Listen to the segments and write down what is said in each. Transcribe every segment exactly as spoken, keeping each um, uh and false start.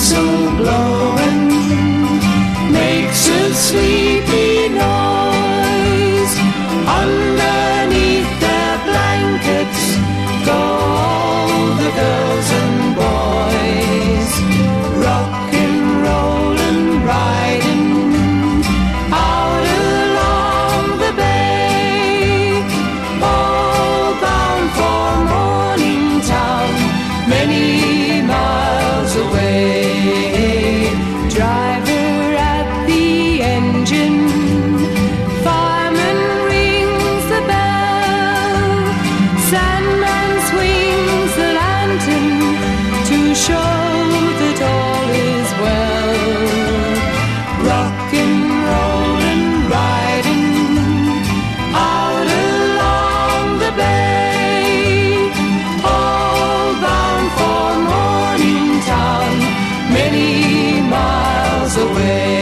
whistle blowing makes a sleepy noise. Underneath their blankets go all the girls and boys, rockin', rollin', riding out along the bay, all bound for Morningtown, many miles away. Driver at the engine, fireman rings the bell, Sandman swings the lantern to show that all is well. Rockin', rollin', riding out along the bay, all bound for Morningtown, many miles away.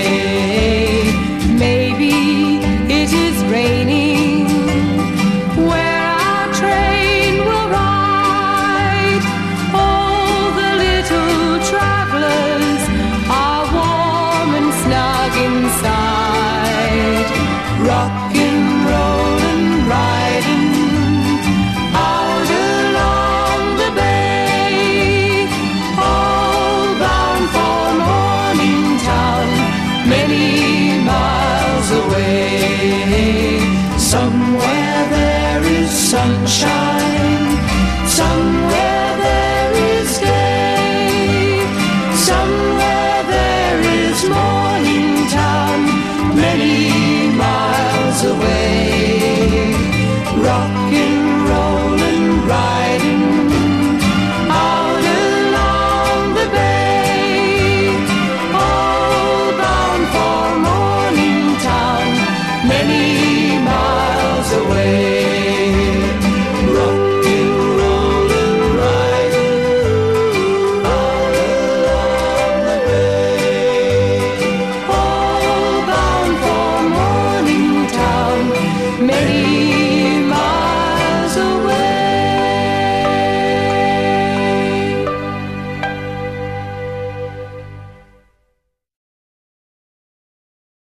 Maybe it is raining where our train will ride. All the little travelers are warm and snug inside. Rockin', rollin', riding out along the bay, all bound for Morningtown, many miles away. Somewhere there is sunshine, somewhere there is day, somewhere there is Morningtown, many miles away. Rockin', rollin', riding out along the bay, all bound for Morningtown, many